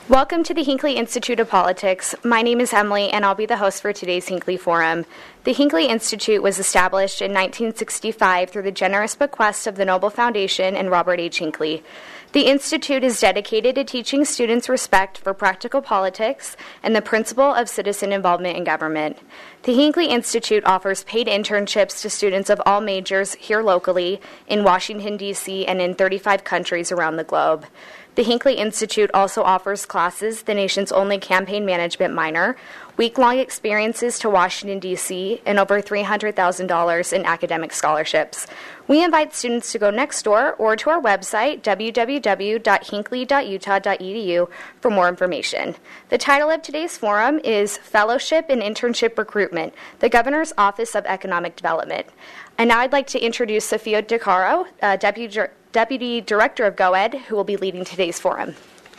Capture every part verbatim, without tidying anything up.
Welcome to the Hinckley Institute of Politics. My name is Emily, and I'll be the host for today's Hinckley Forum. The Hinckley Institute was established in nineteen sixty-five through the generous bequest of the Noble Foundation and Robert H. Hinckley. The Institute is dedicated to teaching students respect for practical politics and the principle of citizen involvement in government. The Hinckley Institute offers paid internships to students of all majors here locally, in Washington, D C, and in thirty-five countries around the globe. The Hinckley Institute also offers classes, the nation's only campaign management minor, week-long experiences to Washington, D C, and over three hundred thousand dollars in academic scholarships. We invite students to go next door or to our website, w w w dot hinckley dot utah dot e d u, for more information. The title of today's forum is Fellowship and Internship Recruitment, the Governor's Office of Economic Development. And now I'd like to introduce Sophia DiCaro, uh, Deputy Deputy Director of GoEd, who will be leading today's forum.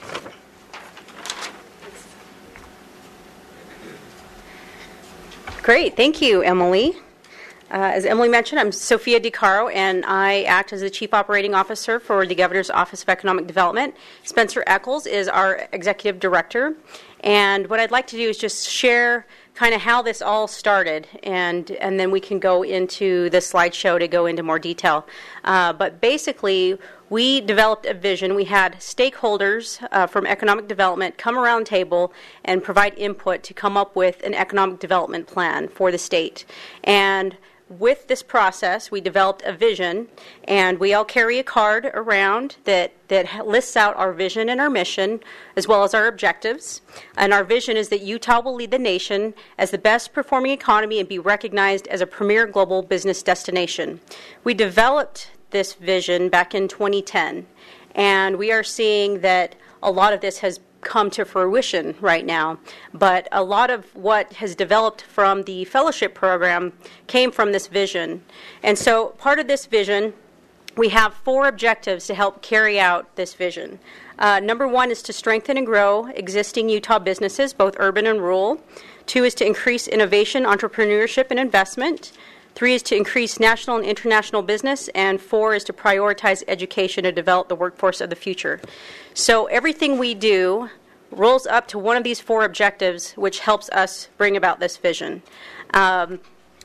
Great, thank you, Emily. Uh, as Emily mentioned, I'm Sophia DiCaro, and I act as the Chief Operating Officer for the Governor's Office of Economic Development. Spencer Eccles is our Executive Director, and what I'd like to do is just share kind of how this all started, and and then we can go into the slideshow to go into more detail. Uh, but basically, we developed a vision. We had stakeholders uh, from economic development come around the table and provide input to come up with an economic development plan for the state. And with this process, we developed a vision, and we all carry a card around that, that lists out our vision and our mission, as well as our objectives. And our vision is that Utah will lead the nation as the best performing economy and be recognized as a premier global business destination. We developed this vision back in twenty ten, and we are seeing that a lot of this has come to fruition right now, but a lot of what has developed from the fellowship program came from this vision. And so part of this vision, we have four objectives to help carry out this vision. Uh, number one is to strengthen and grow existing Utah businesses, both urban and rural. Two is to increase innovation, entrepreneurship, and investment. Three is to increase national and international business, and four is to prioritize education and develop the workforce of the future. So everything we do rolls up to one of these four objectives, which helps us bring about this vision. Um,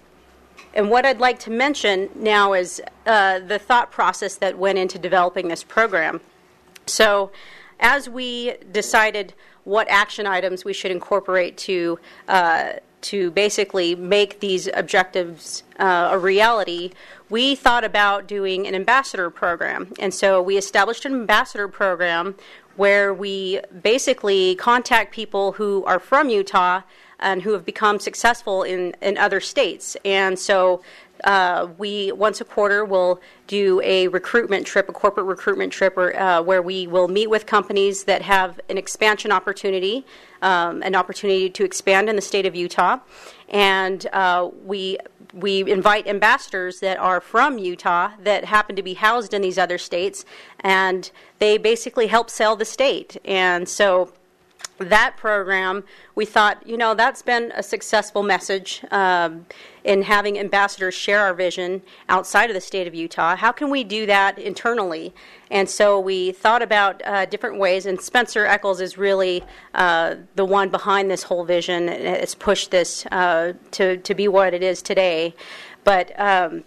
and what I'd like to mention now is uh, the thought process that went into developing this program. So as we decided what action items we should incorporate to uh, to basically make these objectives uh, a reality, we thought about doing an ambassador program. And so we established an ambassador program where we basically contact people who are from Utah and who have become successful in, in other states. And so uh, we, once a quarter, will do a recruitment trip, a corporate recruitment trip, or, uh, where we will meet with companies that have an expansion opportunity, um, an opportunity to expand in the state of Utah. And uh, we we invite ambassadors that are from Utah that happen to be housed in these other states, and they basically help sell the state. And so that program, we thought, you know, that's been a successful message um, in having ambassadors share our vision outside of the state of Utah. How can we do that internally? And so we thought about uh, different ways, and Spencer Eccles is really uh, the one behind this whole vision. It's pushed this uh, to, to be what it is today. But um,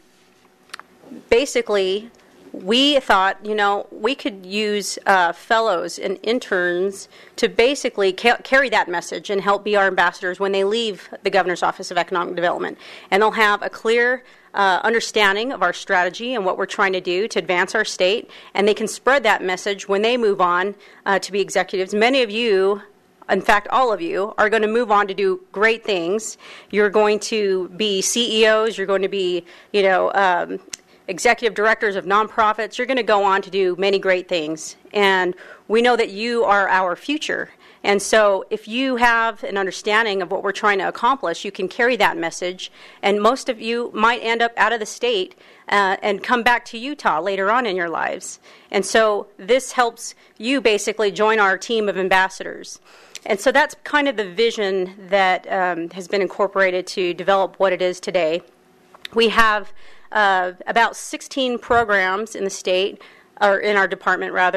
basically, we thought, you know, we could use uh, fellows and interns to basically ca- carry that message and help be our ambassadors when they leave the Governor's Office of Economic Development. And they'll have a clear uh, understanding of our strategy and what we're trying to do to advance our state, and they can spread that message when they move on uh, to be executives. Many of you, in fact, all of you, are going to move on to do great things. You're going to be C E Os. You're going to be, you know, um, executive directors of nonprofits. You're going to go on to do many great things. And we know that you are our future. And so if you have an understanding of what we're trying to accomplish, you can carry that message. And most of you might end up out of the state uh, and come back to Utah later on in your lives. And so this helps you basically join our team of ambassadors. And so that's kind of the vision that um, has been incorporated to develop what it is today. We have uh, about sixteen programs in the state, or in our department rather,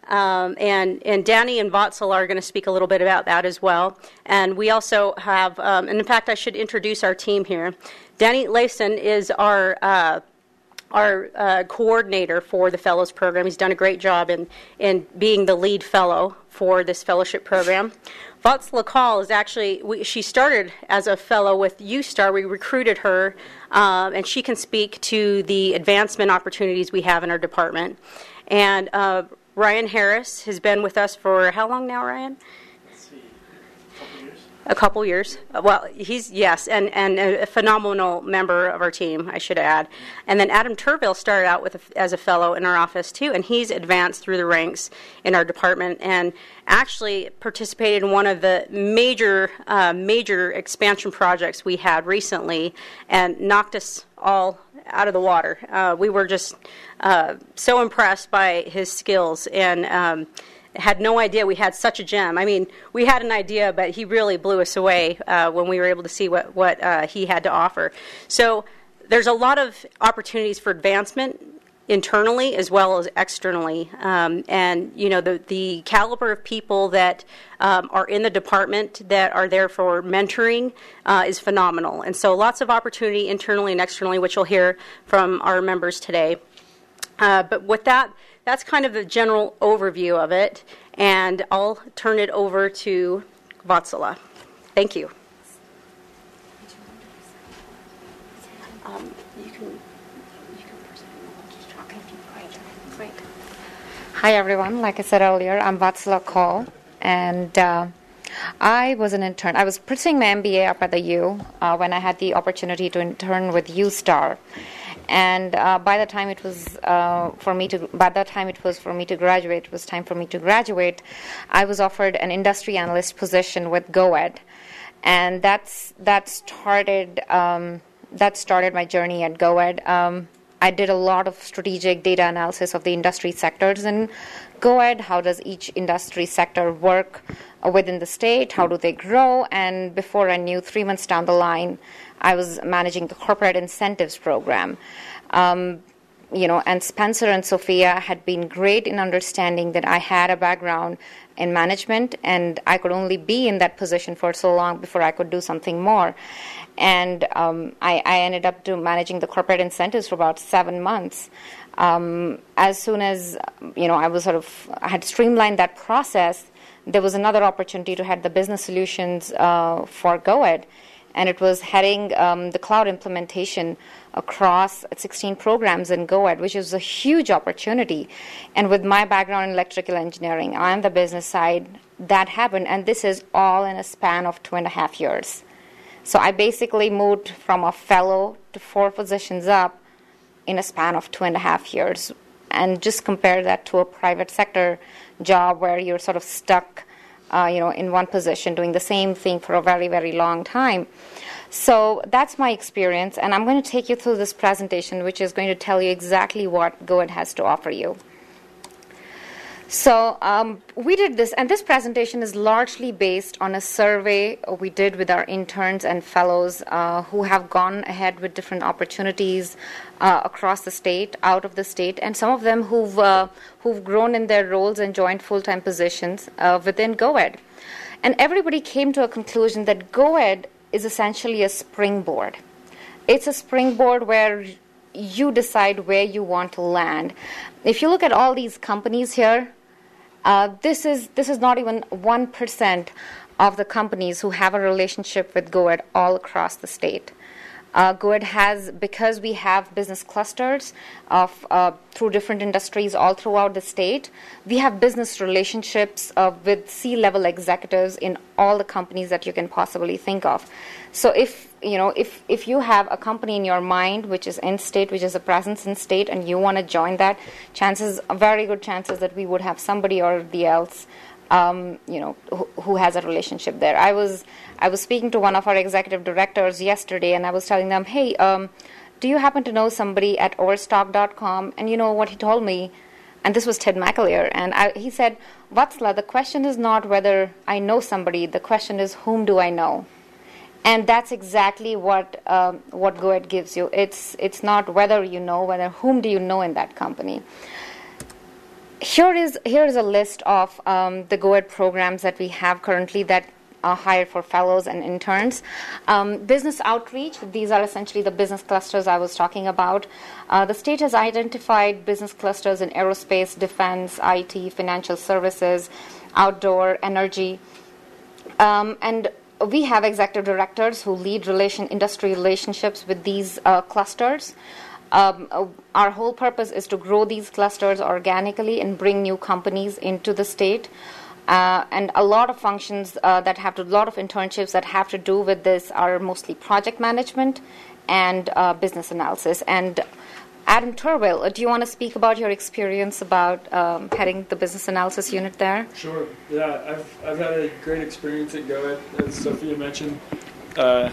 Um, and, and Danny and Vatsil are going to speak a little bit about that as well. And we also have, um, and in fact, I should introduce our team here. Danny Layson is our uh, our uh, coordinator for the Fellows Program. He's done a great job in, in being the lead fellow for this fellowship program. Vatsil Lakal is actually, we, she started as a fellow with U STAR. We recruited her, um, and she can speak to the advancement opportunities we have in our department. And uh, Ryan Harris has been with us for how long now, Ryan? Let's see, a couple years. A couple years. Well, he's, yes, and, and a phenomenal member of our team, I should add. And then Adam Turville started out with a, as a fellow in our office, too, and he's advanced through the ranks in our department and actually participated in one of the major, uh, major expansion projects we had recently and knocked us all out of the water. Uh, we were just uh, so impressed by his skills and um, had no idea we had such a gem. I mean, we had an idea, but he really blew us away uh, when we were able to see what, what uh, he had to offer. So there's a lot of opportunities for advancement internally as well as externally. Um, and, you know, the, the caliber of people that um, are in the department that are there for mentoring uh, is phenomenal. And so lots of opportunity internally and externally, which you'll hear from our members today. Uh, but with that, that's kind of the general overview of it. And I'll turn it over to Vatsala. Thank you. Um, you can... Great. Hi, everyone. Like I said earlier, I'm Vatsala Kaul, and uh, I was an intern. I was pursuing my M B A up at the U uh, when I had the opportunity to intern with U STAR. And uh, by the time it was uh, for me to, by the time it was for me to graduate, it was time for me to graduate. I was offered an industry analyst position with GoEd, and that's that started um, that started my journey at GoEd. Um, I did a lot of strategic data analysis of the industry sectors in GoEd. How does each industry sector work uh, within the state? How do they grow? And before I knew, three months down the line, I was managing the corporate incentives program. Um, you know, and Spencer and Sophia had been great in understanding that I had a background in management, and I could only be in that position for so long before I could do something more. And um, I, I ended up do managing the corporate incentives for about seven months. Um, as soon as, you know, I was sort of, I had streamlined that process, there was another opportunity to head the business solutions uh, for GoEd. And it was heading um, the cloud implementation across sixteen programs in GoEd, which is a huge opportunity. And with my background in electrical engineering, I'm the business side, that happened. And this is all in a span of two and a half years. So I basically moved from a fellow to four positions up in a span of two and a half years. And just compare that to a private sector job where you're sort of stuck Uh, you know, in one position, doing the same thing for a very, very long time. So that's my experience, and I'm going to take you through this presentation, which is going to tell you exactly what GoEd has to offer you. So um, we did this, and this presentation is largely based on a survey we did with our interns and fellows uh, who have gone ahead with different opportunities uh, across the state, out of the state, and some of them who've uh, who've grown in their roles and joined full-time positions uh, within GoEd. And everybody came to a conclusion that GoEd is essentially a springboard. It's a springboard where you decide where you want to land. If you look at all these companies here, uh, this is this is not even one percent of the companies who have a relationship with GoEd all across the state. Uh, GoEd has, because we have business clusters of uh, through different industries all throughout the state, we have business relationships uh, with C-level executives in all the companies that you can possibly think of. So if you know if if you have a company in your mind which is in state, which is a presence in state, and you want to join that, chances, very good chances that we would have somebody or the else Um, you know, who, who has a relationship there. I was I was speaking to one of our executive directors yesterday, and I was telling them, hey, um, do you happen to know somebody at overstock dot com? And you know what he told me? And this was Ted McAleer. And I, he said, Vatsala, the question is not whether I know somebody. The question is, whom do I know? And that's exactly what um, what GoEd gives you. It's it's not whether you know, whether whom do you know in that company. here is here is a list of um, the GOED programs that we have currently that are hired for fellows and interns. Um, business outreach, these are essentially the business clusters I was talking about. Uh, the state has identified business clusters in aerospace, defense, I T, financial services, outdoor, energy. Um, and we have executive directors who lead relation industry relationships with these uh, clusters. Um, uh, our whole purpose is to grow these clusters organically and bring new companies into the state. Uh, and a lot of functions uh, that have to, a lot of internships that have to do with this are mostly project management and uh, business analysis. And Adam Turwell, do you want to speak about your experience about um, heading the business analysis unit there? Sure. Yeah, I've I've had a great experience at GOED, as Sophia mentioned. Uh,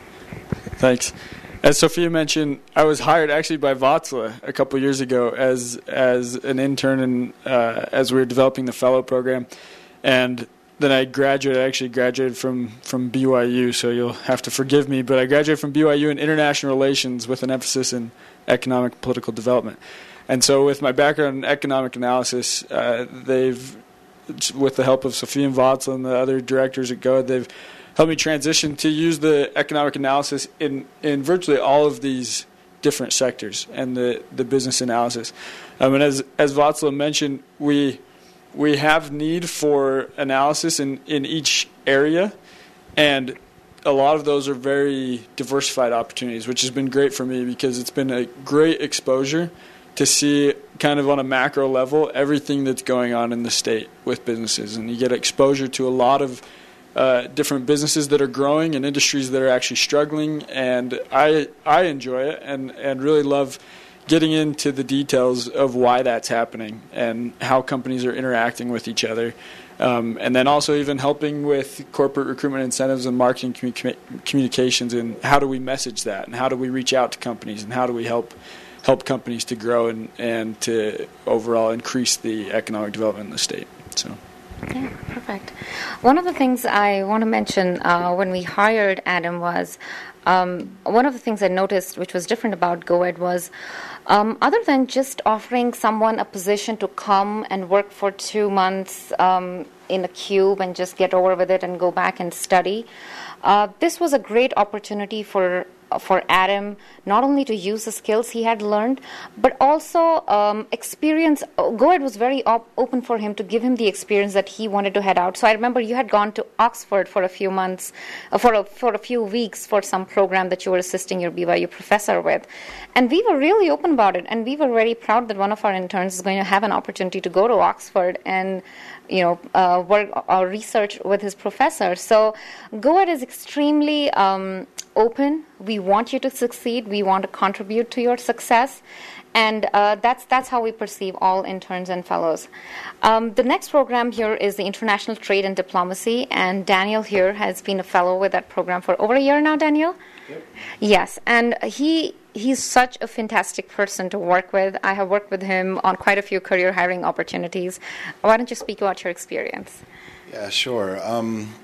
thanks. As Sophia mentioned, I was hired actually by Vatsala a couple years ago as as an intern, and uh, as we were developing the fellow program. And then I graduated, I actually graduated from, from B Y U, so you'll have to forgive me, but I graduated from B Y U in international relations with an emphasis in economic and political development. And so with my background in economic analysis, uh, they've, with the help of Sophia and Vatsala and the other directors at GOED, they've helped me transition to use the economic analysis in, in virtually all of these different sectors and the, the business analysis. Um, and as, as Vatsala mentioned, we... We have need for analysis in, in each area, and a lot of those are very diversified opportunities, which has been great for me because it's been a great exposure to see kind of on a macro level everything that's going on in the state with businesses. And you get exposure to a lot of uh, different businesses that are growing and industries that are actually struggling, and I I enjoy it and, and really love getting into the details of why that's happening and how companies are interacting with each other. Um, and then also even helping with corporate recruitment incentives and marketing commu- communications, and how do we message that, and how do we reach out to companies, and how do we help help companies to grow and, and to overall increase the economic development in the state. So. Yeah, perfect. One of the things I want to mention uh, when we hired Adam was um, one of the things I noticed which was different about GOED was um, other than just offering someone a position to come and work for two months um, in a cube and just get over with it and go back and study, uh, this was a great opportunity for for Adam, not only to use the skills he had learned, but also um, experience. GOED was very op- open for him to give him the experience that he wanted to head out. So I remember you had gone to Oxford for a few months, uh, for a, for a few weeks for some program that you were assisting your B Y U professor with. And we were really open about it, and we were very proud that one of our interns is going to have an opportunity to go to Oxford and you know, uh, work or research with his professor. So GOED is extremely um, open. We want you to succeed. We want to contribute to your success. And uh, that's that's how we perceive all interns and fellows. Um, the next program here is the International Trade and Diplomacy, and Daniel here has been a fellow with that program for over a year now, Daniel? Yep. Yes, and he he's such a fantastic person to work with. I have worked with him on quite a few career hiring opportunities. Why don't you speak about your experience? Yeah, sure. Um,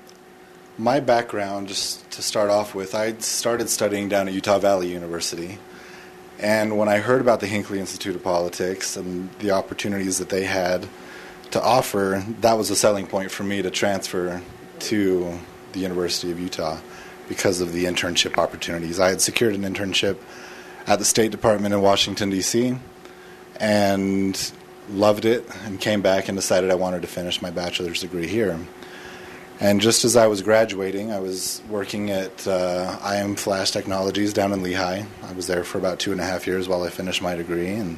my background, just to start off with, I started studying down at Utah Valley University. And when I heard about the Hinckley Institute of Politics and the opportunities that they had to offer, that was a selling point for me to transfer to the University of Utah because of the internship opportunities. I had secured an internship at the State Department in Washington, D C, and loved it, and came back and decided I wanted to finish my bachelor's degree here. And just as I was graduating, I was working at uh, I M Flash Technologies down in Lehigh. I was there for about two and a half years while I finished my degree. And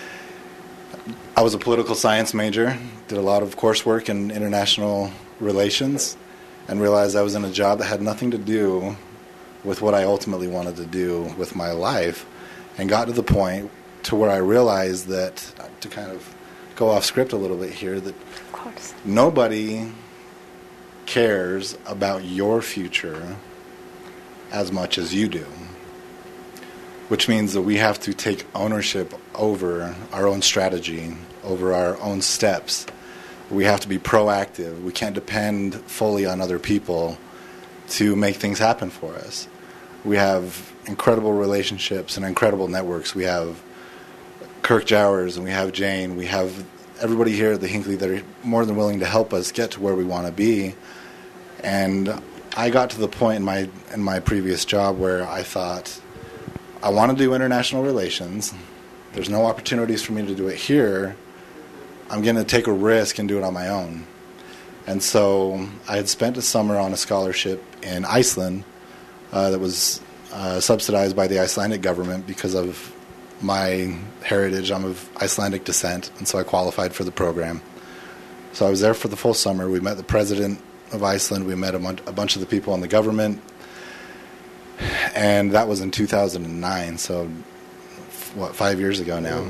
I was a political science major, did a lot of coursework in international relations, and realized I was in a job that had nothing to do with what I ultimately wanted to do with my life, and got to the point to where I realized that, to kind of go off script a little bit here, that Of course. nobody cares about your future as much as you do, which means that we have to take ownership over our own strategy, over our own steps. We have to be proactive. We can't depend fully on other people to make things happen for us. We have incredible relationships and incredible networks. We have Kirk Jowers, and we have Jane. We have everybody here at the Hinckley that are more than willing to help us get to where we want to be. And I got to the point in my in my previous job where I thought, I want to do international relations. There's no opportunities for me to do it here. I'm going to take a risk and do it on my own. And so I had spent a summer on a scholarship in Iceland uh, that was uh, subsidized by the Icelandic government because of my heritage. I'm of Icelandic descent, and so I qualified for the program. So I was there for the full summer. We met the president of Iceland. We met a, mon- a bunch of the people in the government. And that was in two thousand nine, so what, five years ago now.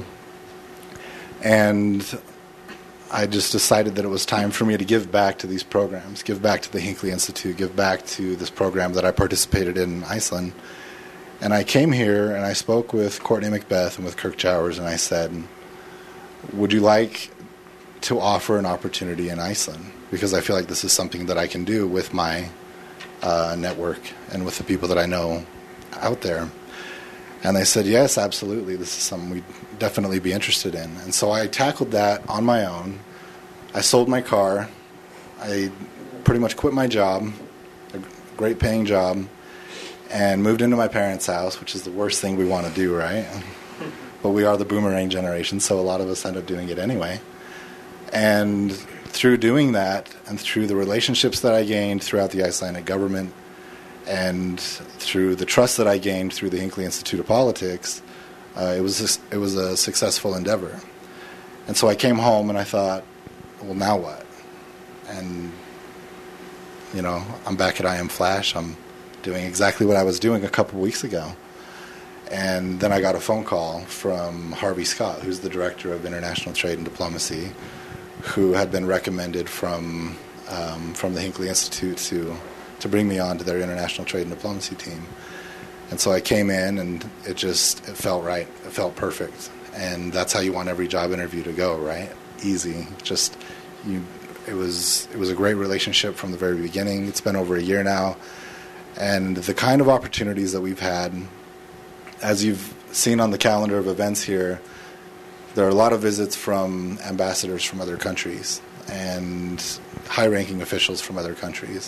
And I just decided that it was time for me to give back to these programs, give back to the Hinckley Institute, give back to this program that I participated in in Iceland. And I came here and I spoke with Courtney Macbeth and with Kirk Jowers, and I said, would you like to offer an opportunity in Iceland? Because I feel like this is something that I can do with my uh, network and with the people that I know out there. And they said, yes, absolutely. This is something we'd definitely be interested in. And so I tackled that on my own. I sold my car. I pretty much quit my job, a great paying job, and moved into my parents' house, which is the worst thing we want to do, right? But we are the boomerang generation, so a lot of us end up doing it anyway. And through doing that, and through the relationships that I gained throughout the Icelandic government, and through the trust that I gained through the Hinckley Institute of Politics, uh, it was a, it was a successful endeavor. And so I came home and I thought, well, now what? And, you know, I'm back at I Am Flash. I'm doing exactly what I was doing a couple weeks ago. And then I got a phone call from Harvey Scott, who's the Director of International Trade and Diplomacy, who had been recommended from um, from the Hinckley Institute to to bring me on to their international trade and diplomacy team. And so I came in, and it just it felt right. It felt perfect. And that's how you want every job interview to go, right? Easy. Just you. It was it was a great relationship from the very beginning. It's been over a year now, and the kind of opportunities that we've had, as you've seen on the calendar of events here, there are a lot of visits from ambassadors from other countries and high-ranking officials from other countries.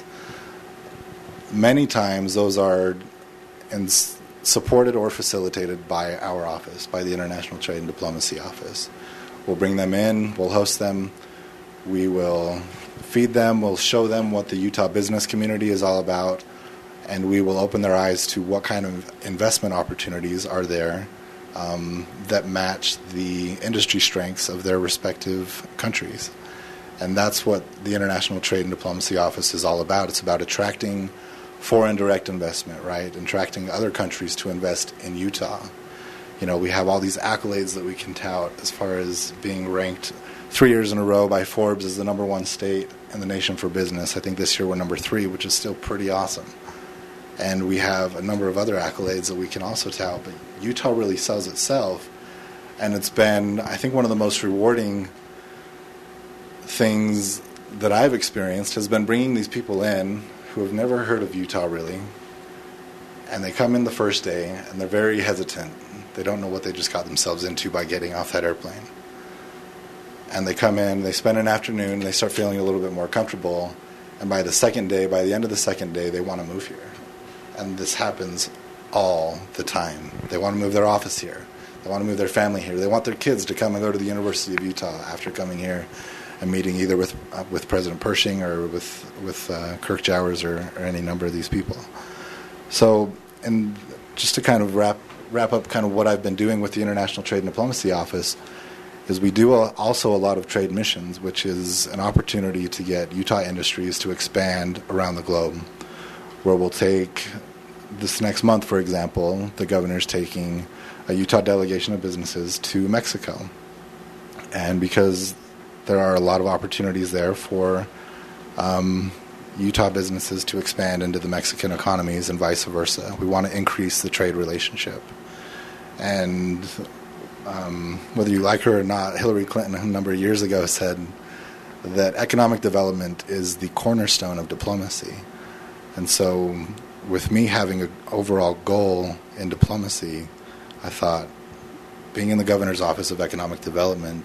Many times those are in supported or facilitated by our office, by the International Trade and Diplomacy Office. We'll bring them in, we'll host them, we will feed them, we'll show them what the Utah business community is all about, and we will open their eyes to what kind of investment opportunities are there um, that match the industry strengths of their respective countries. And that's what the International Trade and Diplomacy Office is all about. It's about attracting foreign direct investment, right? Attracting other countries to invest in Utah. You know, we have all these accolades that we can tout as far as being ranked three years in a row by Forbes as the number one state in the nation for business. I think this year we're number three, which is still pretty awesome. And we have a number of other accolades that we can also tout, but Utah really sells itself. And it's been, I think, one of the most rewarding things that I've experienced has been bringing these people in who have never heard of Utah really, and they come in the first day and they're very hesitant. They don't know what they just got themselves into by getting off that airplane. And they come in, they spend an afternoon, and they start feeling a little bit more comfortable, and by the second day, by the end of the second day, they want to move here. And this happens all the time. They want to move their office here. They want to move their family here. They want their kids to come and go to the University of Utah after coming here and meeting either with uh, with President Pershing or with with uh, Kirk Jowers or, or any number of these people. So, and just to kind of wrap wrap up kind of what I've been doing with the International Trade and Diplomacy Office is we do a, also a lot of trade missions, which is an opportunity to get Utah industries to expand around the globe, where we'll take this next month, for example, the governor's taking a Utah delegation of businesses to Mexico. And because there are a lot of opportunities there for um, Utah businesses to expand into the Mexican economies and vice versa. We want to increase the trade relationship. And um, whether you like her or not, Hillary Clinton a number of years ago said that economic development is the cornerstone of diplomacy. And so with me having an overall goal in diplomacy, I thought being in the Governor's Office of Economic Development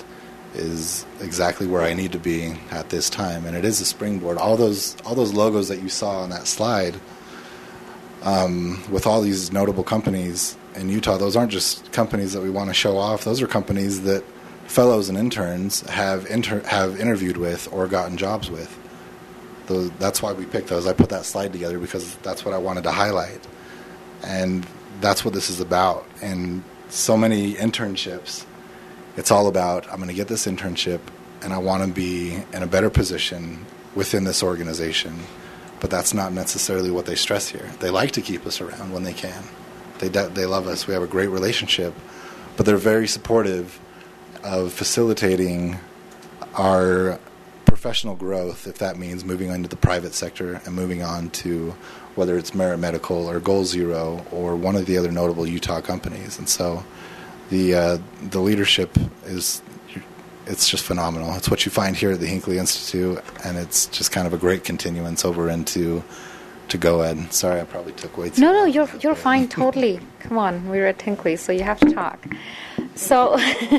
is exactly where I need to be at this time, and it is a springboard. All those all those logos that you saw on that slide, um, with all these notable companies in Utah, those aren't just companies that we want to show off. Those are companies that fellows and interns have inter- have interviewed with or gotten jobs with. Those, that's why we picked those. I put that slide together because that's what I wanted to highlight, and that's what this is about. And so many internships, it's all about, I'm going to get this internship and I want to be in a better position within this organization. But that's not necessarily what they stress here. They like to keep us around when they can. They de- they love us. We have a great relationship. But they're very supportive of facilitating our professional growth, if that means moving into the private sector and moving on to whether it's Merit Medical or Goal Zero or one of the other notable Utah companies. And so the uh, the leadership is, it's just phenomenal. It's what you find here at the Hinckley Institute, and it's just kind of a great continuance over into to GoEd. Sorry, I probably took way too No, no, long. you're you're fine, totally. Come on, we're at Hinckley, so you have to talk. So,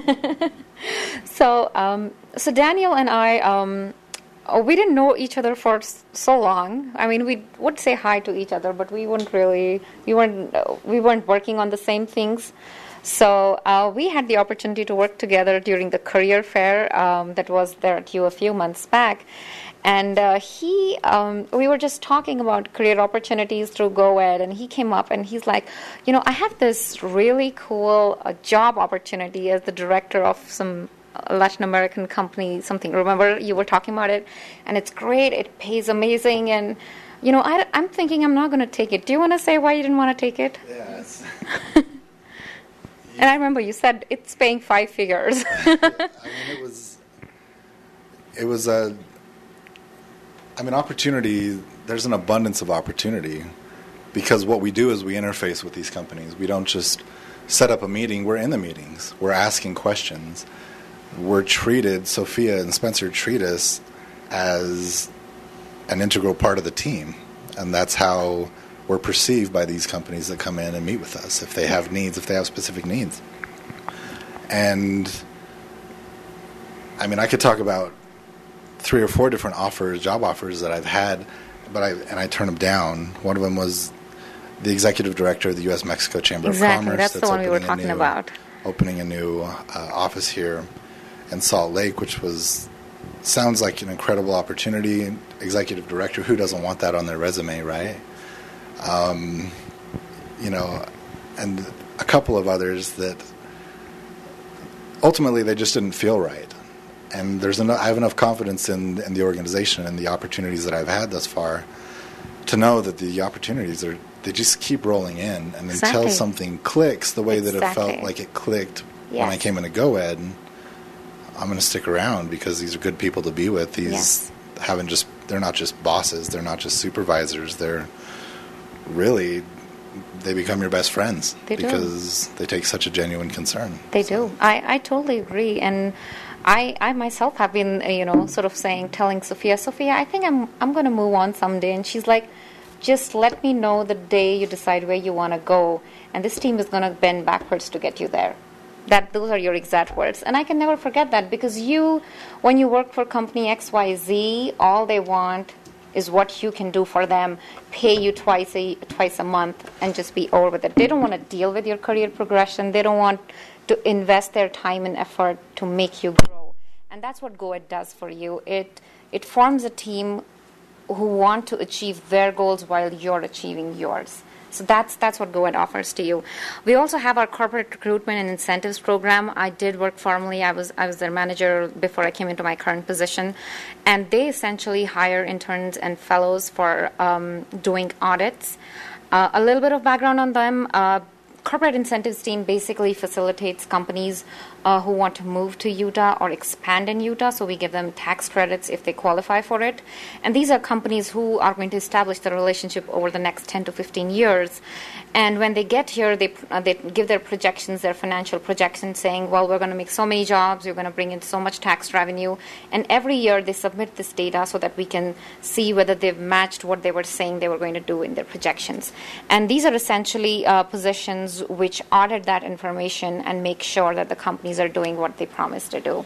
so, um, so Daniel and I, um, oh, we didn't know each other for s- so long. I mean, we would say hi to each other, but we wouldn't really, we weren't, uh, we weren't working on the same things. So uh, we had the opportunity to work together during the career fair um, that was there at U a few months back. And uh, he, um, we were just talking about career opportunities through GoEd, and he came up and he's like, you know, I have this really cool uh, job opportunity as the director of some Latin American company, something. Remember, you were talking about it, and it's great. It pays amazing, and you know, I, I'm thinking I'm not going to take it. Do you want to say why you didn't want to take it? Yes. And I remember you said it's paying five figures. I mean, it was, it was a, I mean, opportunity, there's an abundance of opportunity because what we do is we interface with these companies. We don't just set up a meeting, we're in the meetings. We're asking questions. We're treated, Sophia and Spencer treat us as an integral part of the team. And that's how we're perceived by these companies that come in and meet with us if they have needs, if they have specific needs. And, I mean, I could talk about three or four different offers, job offers that I've had, but I and I turned them down. One of them was the executive director of the U S Mexico Chamber Exactly, of Commerce. that's the one we were opening a talking new- about. Opening a new uh, office here in Salt Lake, which was sounds like an incredible opportunity. Executive director, who doesn't want that on their resume, right? Um, you know, and a couple of others that ultimately they just didn't feel right. And there's enough, I have enough confidence in, in the organization and the opportunities that I've had thus far to know that the opportunities are, they just keep rolling in. And Exactly. until something clicks the way that it Exactly. felt like it clicked Yes. when I came into GoEd, I'm going to stick around because these are good people to be with. These Yes. haven't just, they're not just bosses, they're not just supervisors, they're really, they become your best friends They do. because they take such a genuine concern. They do. I, I totally agree. And I, I myself have been, uh, you know, sort of saying, telling Sophia, Sophia, I think I'm I'm going to move on someday. And she's like, just let me know the day you decide where you want to go. And this team is going to bend backwards to get you there. That those are your exact words. And I can never forget that because you, when you work for company X Y Z, all they want is what you can do for them, pay you twice a twice a month, and just be over with it. They don't want to deal with your career progression. They don't want to invest their time and effort to make you grow. And that's what GoEd does for you. It it forms a team who want to achieve their goals while you're achieving yours. So that's that's what GoEd offers to you. We also have our corporate recruitment and incentives program. I did work formally. I was I was their manager before I came into my current position, and they essentially hire interns and fellows for um, doing audits. Uh, a little bit of background on them. Uh, corporate incentives team basically facilitates companies uh, who want to move to Utah or expand in Utah, so we give them tax credits if they qualify for it. And these are companies who are going to establish the relationship over the next ten to fifteen years. And when they get here, they uh, they give their projections, their financial projections, saying, well, we're going to make so many jobs, we're going to bring in so much tax revenue. And every year they submit this data so that we can see whether they've matched what they were saying they were going to do in their projections. And these are essentially uh, positions which audit that information and make sure that the company companies are doing what they promise to do.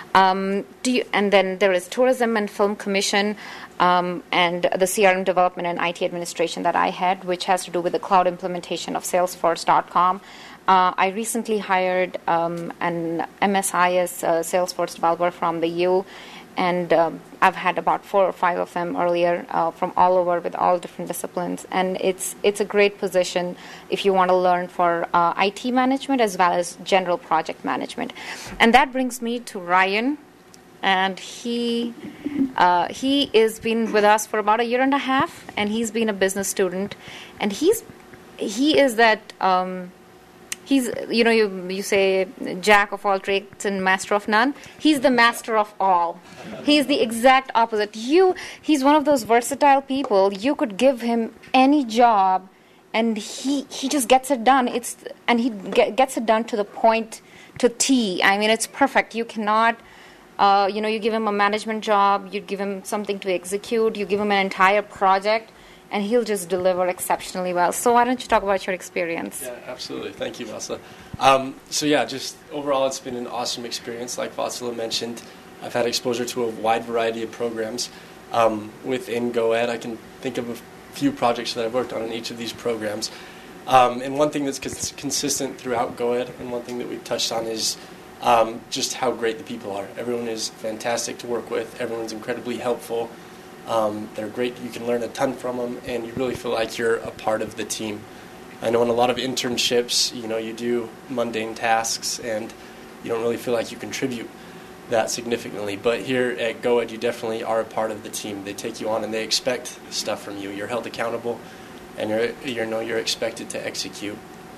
Um, do you, and then there is Tourism and Film Commission um, and the C R M development and I T administration that I had, which has to do with the cloud implementation of Salesforce dot com. Uh, I recently hired um, an M S I S uh, Salesforce developer from the U, and um, I've had about four or five of them earlier uh, from all over with all different disciplines. And it's it's a great position if you want to learn for uh, I T management as well as general project management. And that brings me to Ryan. And he uh, he has been with us for about a year and a half, and he's been a business student. And he's he is that... Um, He's, you know, you you say jack of all trades and master of none. He's the master of all. He's the exact opposite. You, he's one of those versatile people. You could give him any job, and he he just gets it done. It's and he get, gets it done to the point, to T. I mean, it's perfect. You cannot, uh, you know, you give him a management job, you give him something to execute, you give him an entire project, and he'll just deliver exceptionally well. So why don't you talk about your experience? Yeah, absolutely. Thank you, Vatsala. Um, so yeah, just overall it's been an awesome experience. Like Vatsala mentioned, I've had exposure to a wide variety of programs. Um, within GoEd, I can think of a few projects that I've worked on in each of these programs. Um, and one thing that's cons- consistent throughout GoEd, and one thing that we've touched on is um, just how great the people are. Everyone is fantastic to work with. Everyone's incredibly helpful. Um, they're great. You can learn a ton from them, and you really feel like you're a part of the team. I know in a lot of internships, you know, you do mundane tasks, and you don't really feel like you contribute that significantly. But here at GoEd, you definitely are a part of the team. They take you on, and they expect stuff from you. You're held accountable, and you're you know you're expected to execute.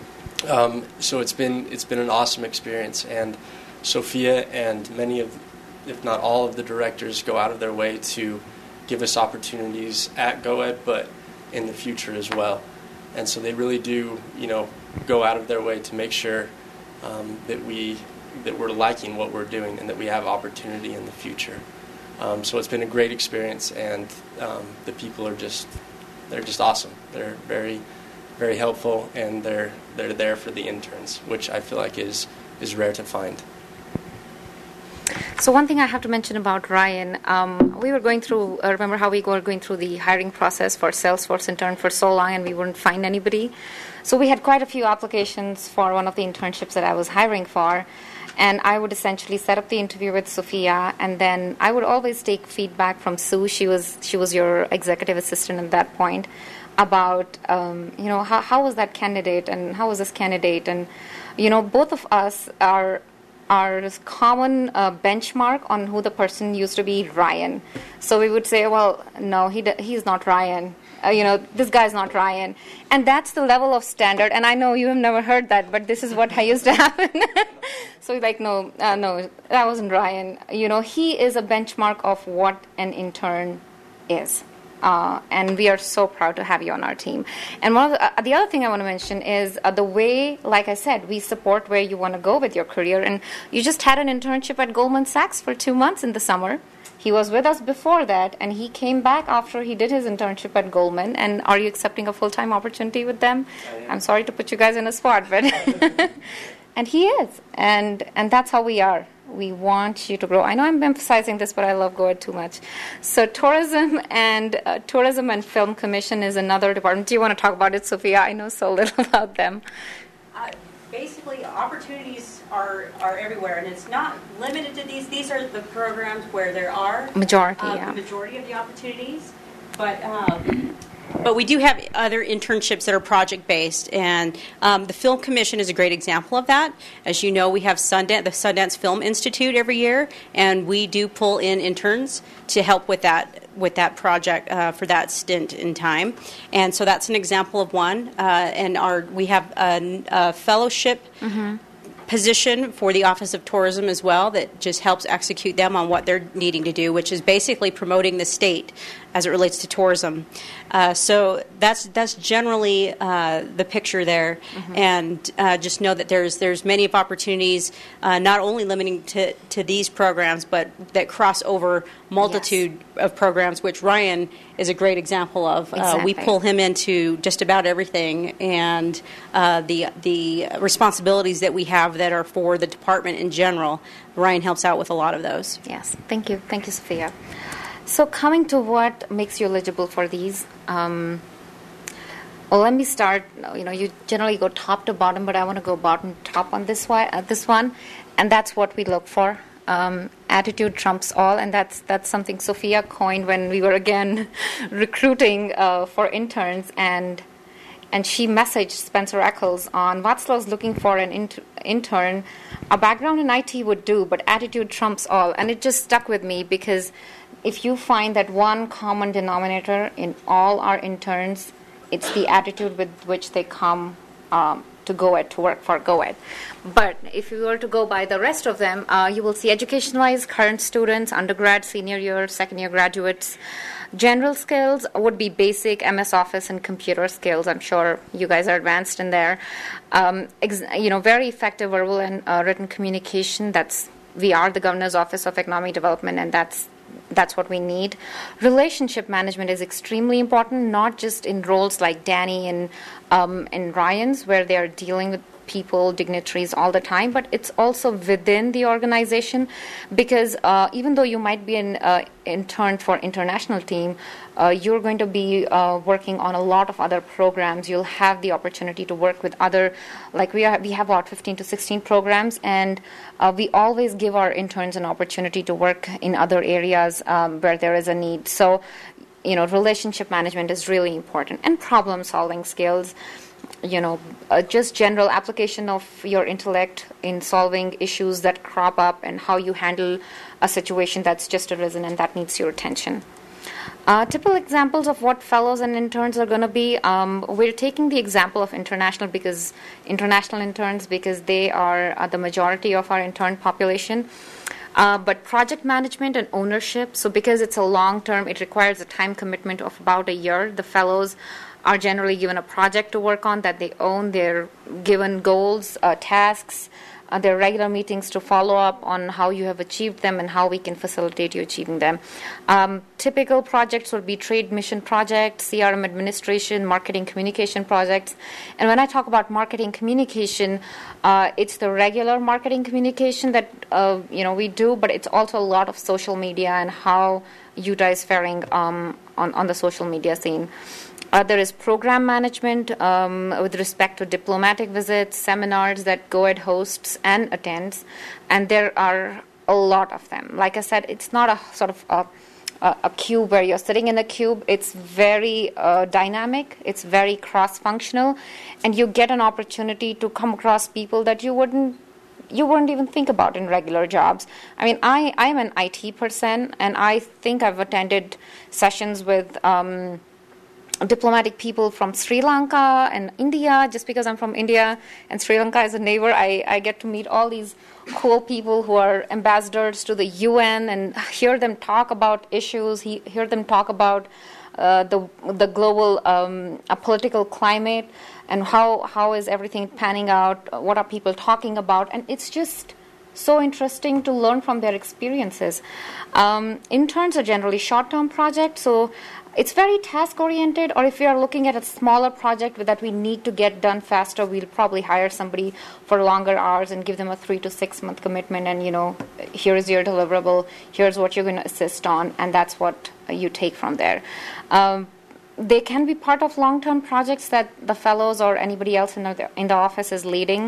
Um, so it's been it's been an awesome experience, and Sophia and many of, if not all of the directors, go out of their way to give us opportunities at GoEd, but in the future as well. And so they really do, you know, go out of their way to make sure um, that we that we're liking what we're doing and that we have opportunity in the future. Um, so it's been a great experience, and um, the people are just they're just awesome. They're very very helpful, and they're they're there for the interns, which I feel like is is rare to find. So one thing I have to mention about Ryan, um, we were going through, uh, remember how we were going through the hiring process for Salesforce intern for so long, and we wouldn't find anybody. So we had quite a few applications for one of the internships that I was hiring for, and I would essentially set up the interview with Sophia, and then I would always take feedback from Sue. She was she was your executive assistant at that point, about um, you know how how was that candidate and how was this candidate, and you know both of us are. Our common uh, benchmark on who the person used to be, Ryan. So we would say, well, no, he d- he's not Ryan. Uh, you know, this guy's not Ryan. And that's the level of standard. And I know you have never heard that, but this is what used to happen. So we're like, no, uh, no, that wasn't Ryan. You know, he is a benchmark of what an intern is. Uh, and we are so proud to have you on our team. And one of the, uh, the other thing I want to mention is uh, the way, like I said, we support where you want to go with your career. And you just had an internship at Goldman Sachs for two months in the summer. He was with us before that, and he came back after he did his internship at Goldman. And are you accepting a full-time opportunity with them? I'm sorry to put you guys in a spot, but and he is. And and that's how we are. We want you to grow. I know I'm emphasizing this, but I love GoEd too much. So tourism and uh, tourism and film commission is another department. Do you want to talk about it, Sophia? I know so little about them. Uh, basically, opportunities are, are everywhere, and it's not limited to these. These are the programs where there are majority, uh, yeah. the majority of the opportunities. But um, but we do have other internships that are project-based, and um, the Film Commission is a great example of that. As you know, we have Sundance, the Sundance Film Institute every year, and we do pull in interns to help with that with that project uh, for that stint in time. And so that's an example of one. Uh, and our we have a, a fellowship mm-hmm. position for the Office of Tourism as well that just helps execute them on what they're needing to do, which is basically promoting the state as it relates to tourism. Uh, so that's that's generally uh, the picture there, mm-hmm. and uh, just know that there's there's many of opportunities, uh, not only limiting to, to these programs, but that cross over multitude yes. of programs, which Ryan is a great example of. Exactly. Uh, we pull him into just about everything, and uh, the the responsibilities that we have that are for the department in general, Ryan helps out with a lot of those. Yes, thank you. Thank you, Sophia. So coming to what makes you eligible for these, um, well, let me start. You know, you generally go top to bottom, but I want to go bottom top on this one, uh, this one, and that's what we look for. Um, attitude trumps all, and that's that's something Sophia coined when we were again recruiting uh, for interns, and and she messaged Spencer Eccles on Václav's looking for an int- intern. A background in I T would do, but attitude trumps all, and it just stuck with me because if you find that one common denominator in all our interns, it's the attitude with which they come um, to GoEd, to work for GoEd. But if you were to go by the rest of them, uh, you will see education-wise, current students, undergrad, senior year, second year graduates. General skills would be basic M S Office and computer skills. I'm sure you guys are advanced in there. Um, ex- you know, very effective verbal and uh, written communication. That's we are the Governor's Office of Economic Development, and that's That's what we need. Relationship management is extremely important, not just in roles like Danny and um, and Ryan's, where they are dealing with people, dignitaries all the time, but it's also within the organization, because uh, even though you might be an uh, intern for international team, uh, you're going to be uh, working on a lot of other programs. You'll have the opportunity to work with other, like we are, we have about fifteen to sixteen programs, and uh, we always give our interns an opportunity to work in other areas um, where there is a need. So, you know, relationship management is really important, and problem-solving skills. You know, uh, just general application of your intellect in solving issues that crop up and how you handle a situation that's just arisen and that needs your attention. Uh, typical examples of what fellows and interns are going to be, um, we're taking the example of international because international interns because they are uh, the majority of our intern population. Uh, but project management and ownership, so because it's a long term, it requires a time commitment of about a year. The fellows are generally given a project to work on that they own. They're given goals, uh, tasks, uh, their regular meetings to follow up on how you have achieved them and how we can facilitate you achieving them. Um, typical projects would be trade mission projects, C R M administration, marketing communication projects. And when I talk about marketing communication, uh, it's the regular marketing communication that uh, you know we do, but it's also a lot of social media and how Utah is faring um, on, on the social media scene. Uh, there is program management um, with respect to diplomatic visits, seminars that GoEd hosts and attends, and there are a lot of them. Like I said, it's not a sort of a, a, a cube where you're sitting in a cube. It's very uh, dynamic. It's very cross-functional, and you get an opportunity to come across people that you wouldn't you wouldn't even think about in regular jobs. I mean, I I'm an I T person, and I think I've attended sessions with Um, diplomatic people from Sri Lanka and India. Just because I'm from India and Sri Lanka is a neighbor, I, I get to meet all these cool people who are ambassadors to the U N and hear them talk about issues, he, hear them talk about uh, the the global um, uh, political climate and how how is everything panning out, what are people talking about, and it's just so interesting to learn from their experiences. Um, interns are generally short-term projects, so it's very task-oriented, or if we are looking at a smaller project that we need to get done faster, we'll probably hire somebody for longer hours and give them a three to six month commitment, and, you know, here's your deliverable, here's what you're going to assist on, and that's what you take from there. Um, they can be part of long-term projects that the fellows or anybody else in the, in the office is leading.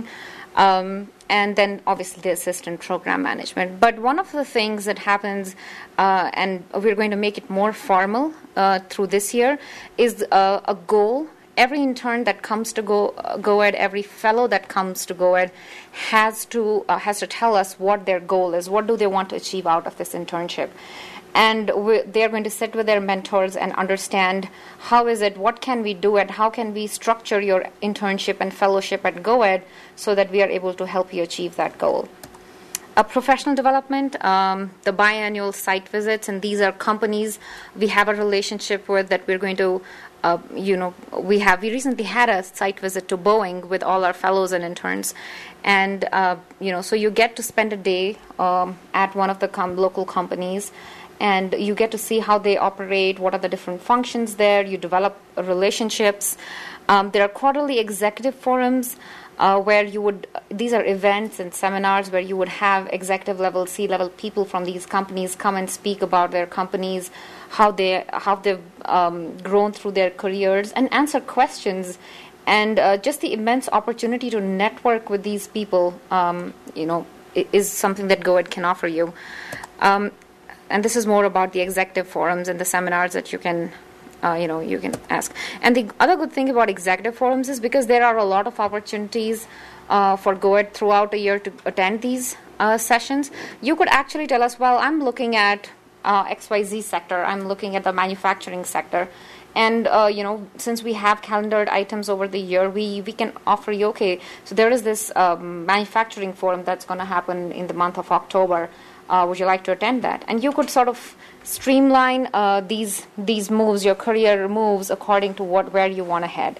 Um, and then obviously the assistant program management. But one of the things that happens, uh, and we're going to make it more formal uh, through this year, is uh, a goal. Every intern that comes to Go uh, GoEd, every fellow that comes to GoEd has to uh, has to tell us what their goal is. What do they want to achieve out of this internship? And we, they're going to sit with their mentors and understand how is it, what can we do, and how can we structure your internship and fellowship at GoEd so that we are able to help you achieve that goal. Uh, professional development, um, the biannual site visits, and these are companies we have a relationship with that we're going to, uh, you know, we have. We recently had a site visit to Boeing with all our fellows and interns, and uh, you know, so you get to spend a day um, at one of the com- local companies, and you get to see how they operate, what are the different functions there. You develop relationships. Um, there are quarterly executive forums. Uh, where you would, these are events and seminars where you would have executive level, C-level people from these companies come and speak about their companies, how they how they've um, grown through their careers, and answer questions, and uh, just the immense opportunity to network with these people, um, you know, is something that GoEd can offer you. Um, and this is more about the executive forums and the seminars that you can. Uh, you know, you can ask. And the other good thing about executive forums is because there are a lot of opportunities uh, for GoEd throughout a year to attend these uh, sessions. You could actually tell us, well, I'm looking at uh, X Y Z sector. I'm looking at the manufacturing sector. And, uh, you know, since we have calendared items over the year, we, we can offer you, okay, so there is this um, manufacturing forum that's going to happen in the month of October. Uh, would you like to attend that? And you could sort of streamline uh, these these moves, your career moves, according to what where you want to head.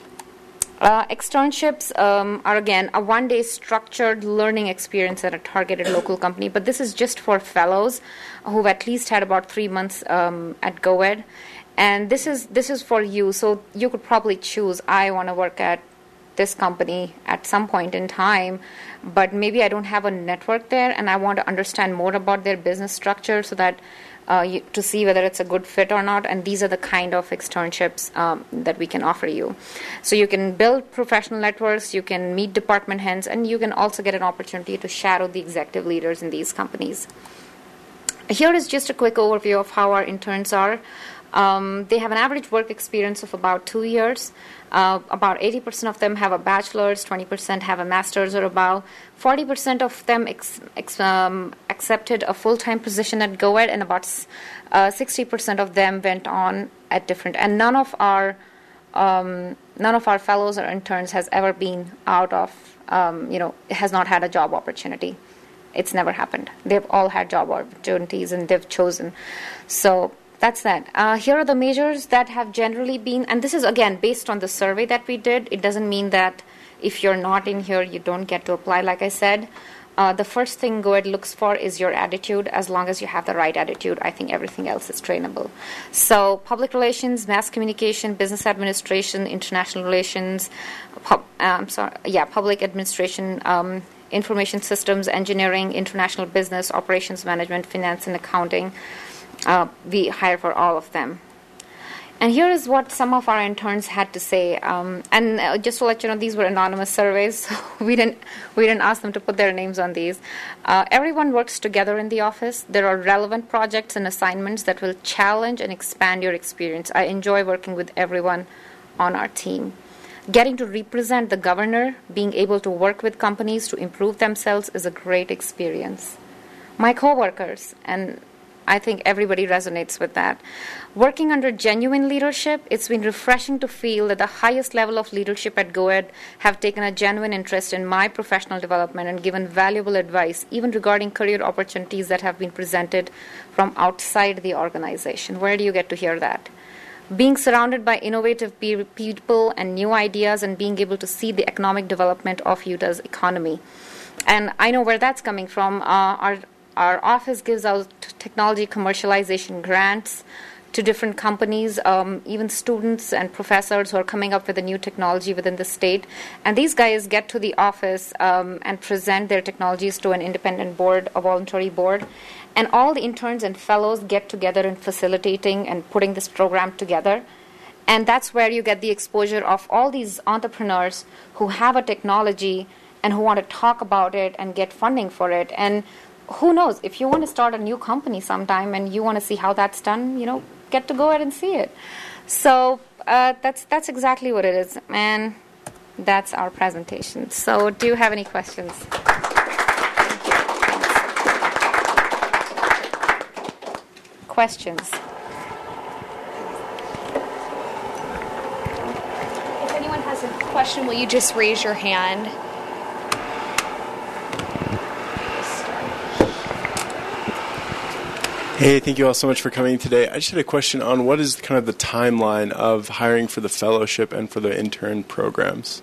Uh, externships um, are, again, a one-day structured learning experience at a targeted local company, but this is just for fellows who've at least had about three months um, at GoEd. And this is this is for you, so you could probably choose, I want to work at this company at some point in time, but maybe I don't have a network there, and I want to understand more about their business structure so that uh, you, to see whether it's a good fit or not. And these are the kind of externships um, that we can offer you. So you can build professional networks, you can meet department heads, and you can also get an opportunity to shadow the executive leaders in these companies. Here is just a quick overview of how our interns are. Um, they have an average work experience of about two years. Uh, about eighty percent of them have a bachelor's, twenty percent have a master's or above. forty percent of them ex- ex- um, accepted a full-time position at GoEd, and about uh, sixty percent of them went on at different. And none of our um, none of our fellows or interns has ever been out of, um, you know, has not had a job opportunity. It's never happened. They've all had job opportunities, and they've chosen. So that's that. Uh, here are the majors that have generally been, and this is, again, based on the survey that we did. It doesn't mean that if you're not in here, you don't get to apply, like I said. Uh, the first thing GoEd looks for is your attitude. As long as you have the right attitude, I think everything else is trainable. So public relations, mass communication, business administration, international relations, pub, um, sorry, yeah, public administration, um, information systems, engineering, international business, operations management, finance and accounting. Uh, we hire for all of them. And here is what some of our interns had to say. Um, and uh, just to let you know, these were anonymous surveys, so we didn't we didn't ask them to put their names on these. Uh, everyone works together in the office. There are relevant projects and assignments that will challenge and expand your experience. I enjoy working with everyone on our team. Getting to represent the governor, being able to work with companies to improve themselves is a great experience. My coworkers, and I think everybody resonates with that. Working under genuine leadership, it's been refreshing to feel that the highest level of leadership at GoEd have taken a genuine interest in my professional development and given valuable advice, even regarding career opportunities that have been presented from outside the organization. Where do you get to hear that? Being surrounded by innovative pe- people and new ideas, and being able to see the economic development of Utah's economy. And I know where that's coming from. Uh, our Our office gives out technology commercialization grants to different companies, um, even students and professors who are coming up with a new technology within the state. And these guys get to the office um, and present their technologies to an independent board, a voluntary board. And all the interns and fellows get together in facilitating and putting this program together. And that's where you get the exposure of all these entrepreneurs who have a technology and who want to talk about it and get funding for it. And who knows, if you want to start a new company sometime and you want to see how that's done, you know, get to go ahead and see it. So uh, that's that's exactly what it is, and that's our presentation. So do you have any questions? Questions? If anyone has a question, will you just raise your hand? Hey, thank you all so much for coming today. I just had a question on what is kind of the timeline of hiring for the fellowship and for the intern programs?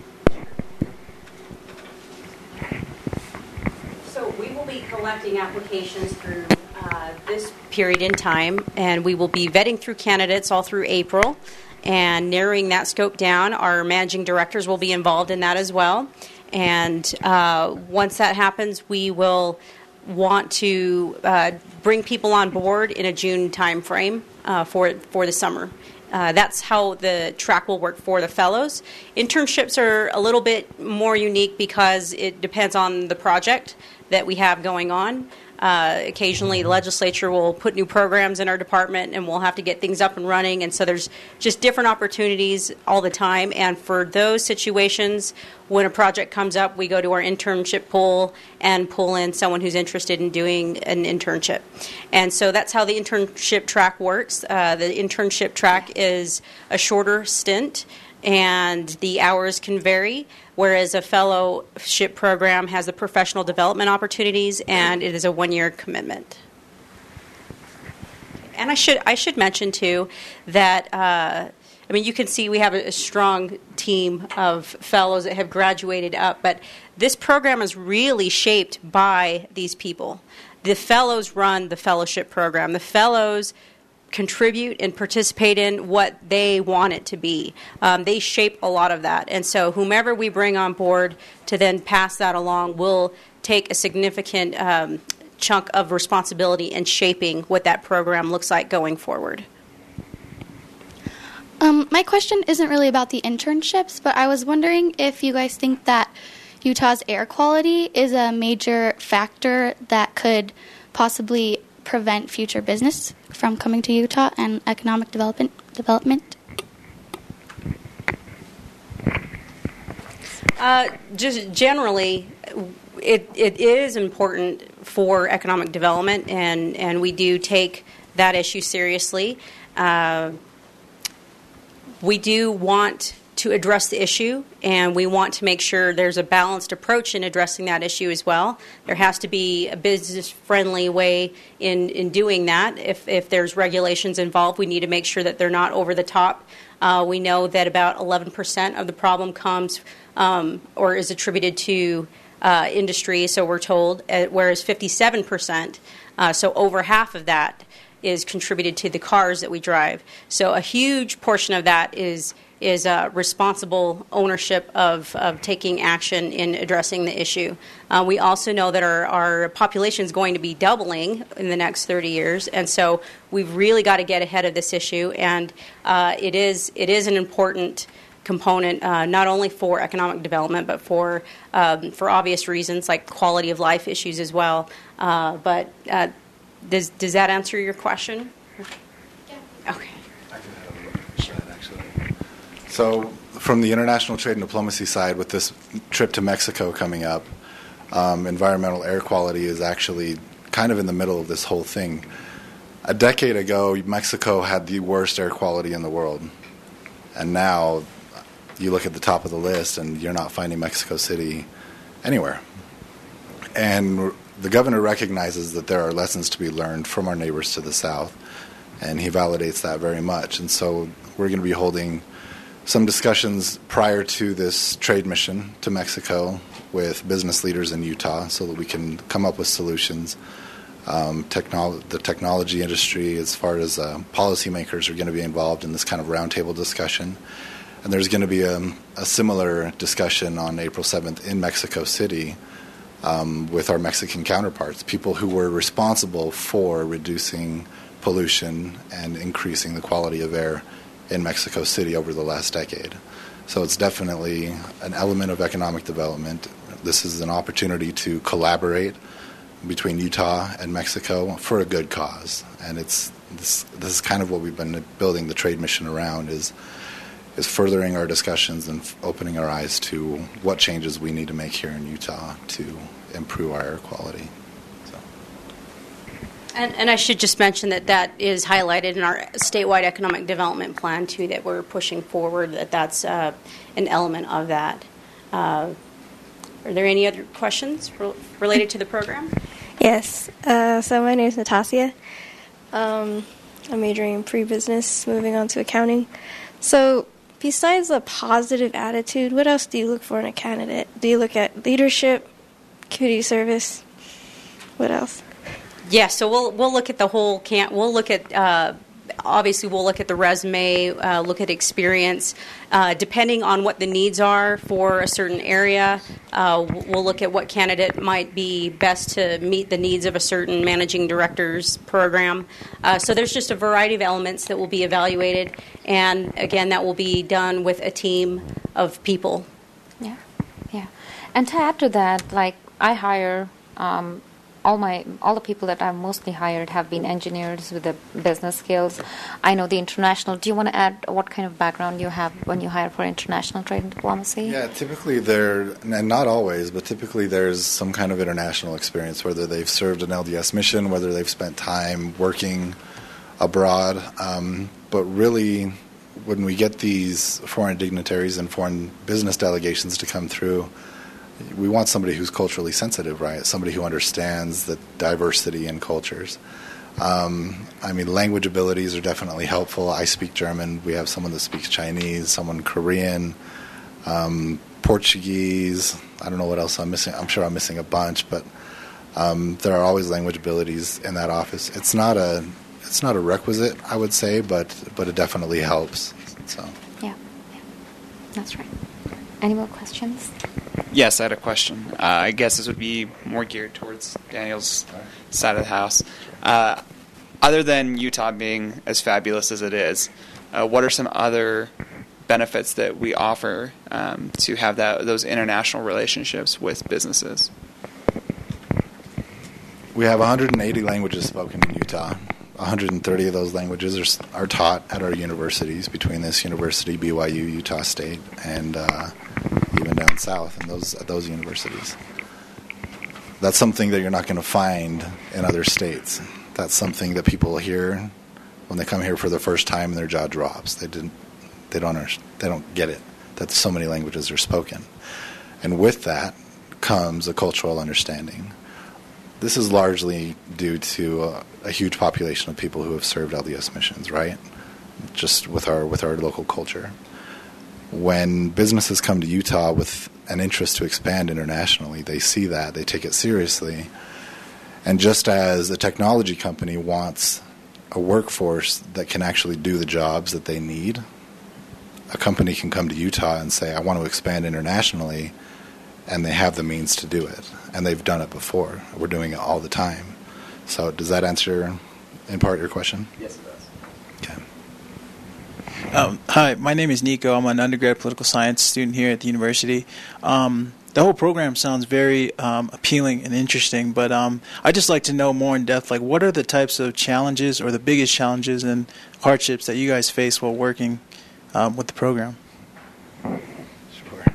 So we will be collecting applications through uh, this period in time, and we will be vetting through candidates all through April and narrowing that scope down. Our managing directors will be involved in that as well. And uh, once that happens, we will want to uh, bring people on board in a June time frame uh, for for the summer. Uh, that's how the track will work for the fellows. Internships are a little bit more unique because it depends on the project that we have going on. Uh, occasionally, the legislature will put new programs in our department, and we'll have to get things up and running. And so there's just different opportunities all the time. And for those situations, when a project comes up, we go to our internship pool and pull in someone who's interested in doing an internship. And so that's how the internship track works. Uh, the internship track is a shorter stint, and the hours can vary, whereas a fellowship program has the professional development opportunities, and it is a one-year commitment. And I should I should mention, too, that, uh, I mean, you can see we have a, a strong team of fellows that have graduated up, but this program is really shaped by these people. The fellows run the fellowship program. The fellows contribute and participate in what they want it to be. Um, they shape a lot of that. And so whomever we bring on board to then pass that along will take a significant um, chunk of responsibility in shaping what that program looks like going forward. Um, my question isn't really about the internships, but I was wondering if you guys think that Utah's air quality is a major factor that could possibly prevent future business from coming to Utah and economic development development? Uh, just generally, it, it is important for economic development, and, and we do take that issue seriously. Uh, we do want to address the issue, and we want to make sure there's a balanced approach in addressing that issue as well. There has to be a business-friendly way in, in doing that. If, if there's regulations involved, we need to make sure that they're not over the top. Uh, we know that about eleven percent of the problem comes um, or is attributed to uh, industry, so we're told, uh, whereas fifty-seven percent, uh, so over half of that, is contributed to the cars that we drive. So a huge portion of that is is uh, responsible ownership of, of taking action in addressing the issue. Uh, we also know that our, our population is going to be doubling in the next thirty years, and so we've really got to get ahead of this issue, and uh, it is it is an important component, uh, not only for economic development, but for um, for obvious reasons like quality of life issues as well. Uh, but uh, does does that answer your question? Yeah. Okay. So from the international trade and diplomacy side, with this trip to Mexico coming up, um, environmental air quality is actually kind of in the middle of this whole thing. A decade ago, Mexico had the worst air quality in the world. And now you look at the top of the list and you're not finding Mexico City anywhere. And the governor recognizes that there are lessons to be learned from our neighbors to the south, and he validates that very much. And so we're going to be holding some discussions prior to this trade mission to Mexico with business leaders in Utah so that we can come up with solutions. Um, technolo- the technology industry, as far as uh, policymakers, are going to be involved in this kind of roundtable discussion. And there's going to be a, a similar discussion on April seventh in Mexico City um, with our Mexican counterparts, people who were responsible for reducing pollution and increasing the quality of air in Mexico City over the last decade. So it's definitely an element of economic development. This is an opportunity to collaborate between Utah and Mexico for a good cause. And it's this, this is kind of what we've been building the trade mission around, is is furthering our discussions and f- opening our eyes to what changes we need to make here in Utah to improve our air quality. And, and I should just mention that that is highlighted in our statewide economic development plan, too, that we're pushing forward, that that's uh, an element of that. Uh, are there any other questions re- related to the program? Yes. Uh, so my name is Natasia. Um, I'm majoring in pre-business, moving on to accounting. So besides a positive attitude, what else do you look for in a candidate? Do you look at leadership, community service? What else? Yeah, so we'll we'll look at the whole can we'll look at uh, obviously we'll look at the resume, uh, look at experience, uh, depending on what the needs are for a certain area. Uh, we'll look at what candidate might be best to meet the needs of a certain managing director's program. Uh, so there's just a variety of elements that will be evaluated, and again, that will be done with a team of people. Yeah, yeah. And to add to that, like I hire. Um, All my all the people that I've mostly hired have been engineers with the business skills. I know the international. Do you want to add what kind of background you have when you hire for international trade and diplomacy? Yeah, typically there, and not always, but typically there's some kind of international experience, whether they've served an L D S mission, whether they've spent time working abroad. Um, but really, when we get these foreign dignitaries and foreign business delegations to come through, we want somebody who's culturally sensitive, right? Somebody who understands the diversity in cultures. Um, I mean, language abilities are definitely helpful. I speak German. We have someone that speaks Chinese, someone Korean, um, Portuguese. I don't know what else I'm missing. I'm sure I'm missing a bunch, but um, there are always language abilities in that office. It's not a it's not a requisite, I would say, but but it definitely helps. So yeah, yeah. That's right. Any more questions? Yes, I had a question. Uh, I guess this would be more geared towards Daniel's side of the house. Uh, other than Utah being as fabulous as it is, uh, what are some other benefits that we offer um, to have that those international relationships with businesses? We have one hundred eighty languages spoken in Utah. one hundred thirty of those languages are, are taught at our universities, between this university, B Y U, Utah State, and uh, even down south in those at those universities. That's something that you're not going to find in other states. That's something that people hear when they come here for the first time and their jaw drops. They didn't, they don't understand, they don't get it, that so many languages are spoken. And with that comes a cultural understanding. This is largely due to a, a huge population of people who have served L D S missions, right? Just with our with our local culture. When businesses come to Utah with an interest to expand internationally, they see that, they take it seriously. And just as a technology company wants a workforce that can actually do the jobs that they need, a company can come to Utah and say, I want to expand internationally, and they have the means to do it. And they've done it before. We're doing it all the time. So does that answer, in part, your question? Yes, it does. Okay. Um, hi, my name is Nico. I'm an undergrad political science student here at the university. Um, the whole program sounds very um, appealing and interesting, but um, I'd just like to know more in depth, like what are the types of challenges or the biggest challenges and hardships that you guys face while working um, with the program? Sure.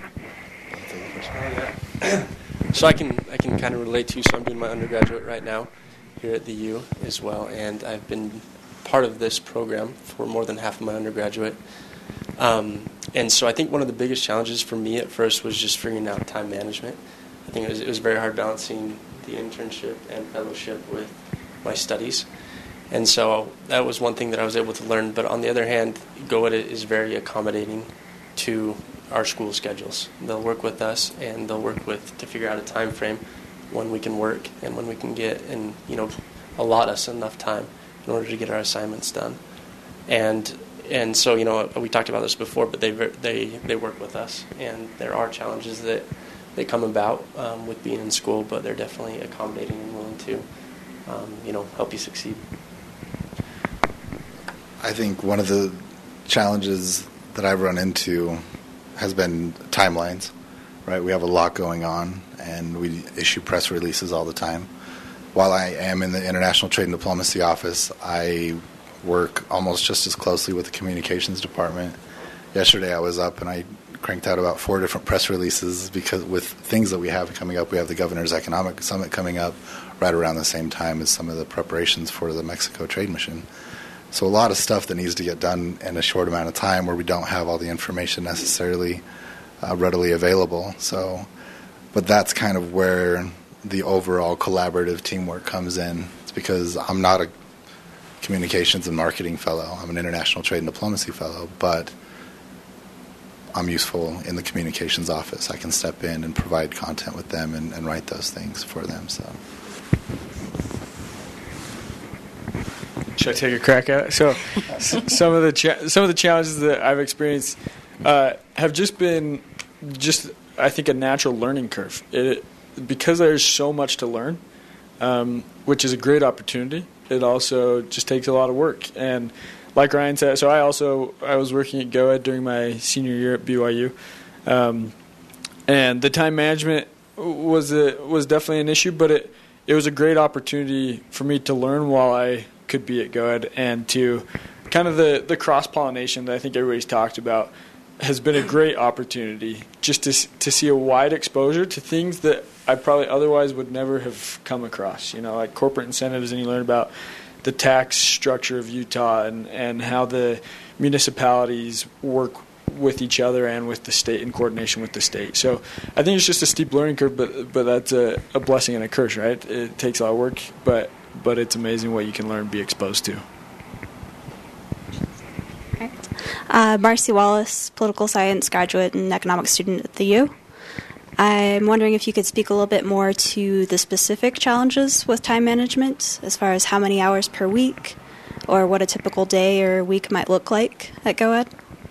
So I can I can kind of relate to you. So I'm doing my undergraduate right now here at the U as well, and I've been part of this program for more than half of my undergraduate. Um, and so I think one of the biggest challenges for me at first was just figuring out time management. I think it was, it was very hard balancing the internship and fellowship with my studies. And so that was one thing that I was able to learn. But on the other hand, GOET is very accommodating to our school schedules. They'll work with us, and they'll work with to figure out a time frame when we can work and when we can get and, you know, allot us enough time in order to get our assignments done. And and so, you know, we talked about this before, but they they they work with us, and there are challenges that that come about um, with being in school, but they're definitely accommodating and willing to, um, you know, help you succeed. I think one of the challenges that I've run into has been timelines, right? We have a lot going on, and we issue press releases all the time. While I am in the International Trade and Diplomacy Office, I work almost just as closely with the Communications Department. Yesterday I was up and I cranked out about four different press releases because with things that we have coming up. We have the Governor's Economic Summit coming up right around the same time as some of the preparations for the Mexico Trade Mission. So a lot of stuff that needs to get done in a short amount of time where we don't have all the information necessarily uh, readily available. So, but that's kind of where the overall collaborative teamwork comes in. It's because I'm not a communications and marketing fellow. I'm an international trade and diplomacy fellow, but I'm useful in the communications office. I can step in and provide content with them and, and write those things for them. So, should I take a crack at it? So, s- some of the cha- some of the challenges that I've experienced uh, have just been just I think a natural learning curve. It, because there's so much to learn, um, which is a great opportunity. It also just takes a lot of work. And like Ryan said, so I also I was working at GoEd during my senior year at B Y U, um, and the time management was a, was definitely an issue. But it it was a great opportunity for me to learn while I could be at GoEd, and to kind of the the cross pollination that I think everybody's talked about has been a great opportunity just to to see a wide exposure to things that I probably otherwise would never have come across. You know, like corporate incentives, and you learn about the tax structure of Utah and, and how the municipalities work with each other and with the state in coordination with the state. So I think it's just a steep learning curve, but but that's a, a blessing and a curse, right? It takes a lot of work, but but it's amazing what you can learn and be exposed to. Uh, Marcy Wallace, political science graduate and economics student at the U. I'm wondering if you could speak a little bit more to the specific challenges with time management, as far as how many hours per week, or what a typical day or week might look like at GoEd,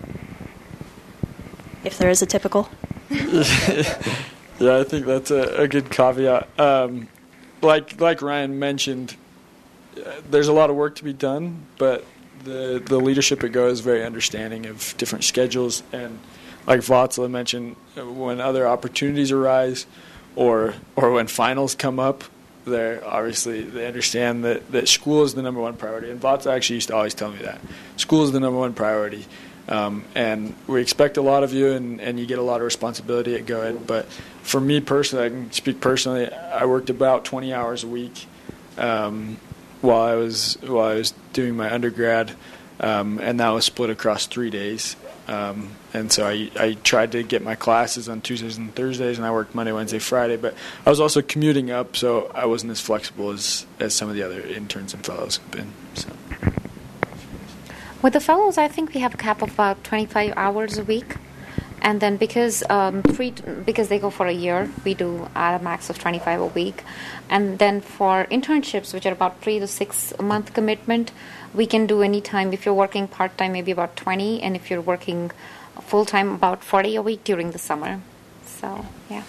if there is a typical. Yeah, I think that's a, a good caveat. Um, like like Ryan mentioned, uh, there's a lot of work to be done, but the the leadership at Go is very understanding of different schedules, and like Vatsala mentioned, when other opportunities arise or or when finals come up, they're obviously they understand that, that school is the number one priority. And Vatsala actually used to always tell me that. School is the number one priority. Um, and we expect a lot of you, and, and you get a lot of responsibility at GoEd. But for me personally, I can speak personally, I worked about twenty hours a week um, while I was while I was doing my undergrad, um, and that was split across three days. Um, and so I, I tried to get my classes on Tuesdays and Thursdays, and I worked Monday, Wednesday, Friday. But I was also commuting up, so I wasn't as flexible as, as some of the other interns and fellows have been. So. With the fellows, I think we have a cap of about twenty-five hours a week. And then because um, three, because they go for a year, we do at a max of twenty-five a week. And then for internships, which are about three to six month commitment, we can do any time. If you're working part-time, maybe about twenty. And if you're working full-time, about forty a week during the summer. So, yeah.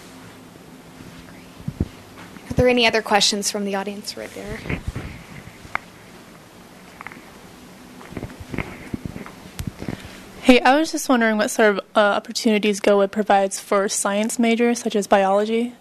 Are there any other questions from the audience right there? Hey, I was just wondering what sort of uh, opportunities GoEd provides for science majors, such as biology.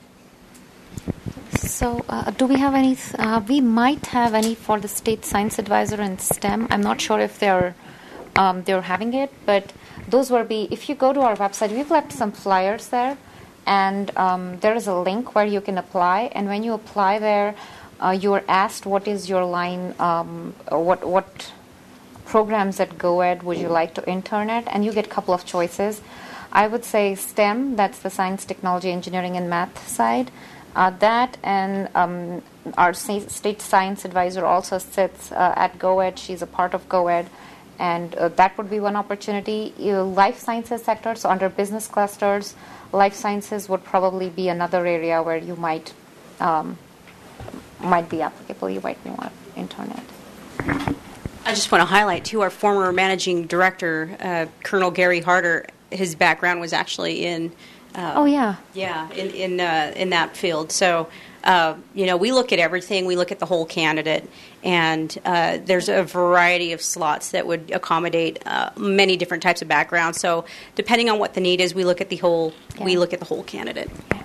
So, uh, do we have any? Uh, we might have any for the state science advisor in STEM. I'm not sure if they're um, they're having it, but those will be. If you go to our website, we've left some flyers there, and um, there is a link where you can apply. And when you apply there, uh, you are asked what is your line, um, what what. programs at GoEd would you like to intern at, and you get a couple of choices. I would say STEM, that's the science, technology, engineering, and math side. Uh, that and um, our state science advisor also sits uh, at GoEd. She's a part of GoEd, and uh, that would be one opportunity. Uh, life sciences sector, so under business clusters, life sciences would probably be another area where you might um, might be applicable. You might want to intern at. I just want to highlight, too, our former managing director, uh, Colonel Gary Harder. His background was actually in, uh, oh yeah, yeah, in in, uh, in that field. So, uh, you know, we look at everything. We look at the whole candidate, and uh, there's a variety of slots that would accommodate uh, many different types of backgrounds. So, depending on what the need is, we look at the whole. Yeah. We look at the whole candidate. Yeah.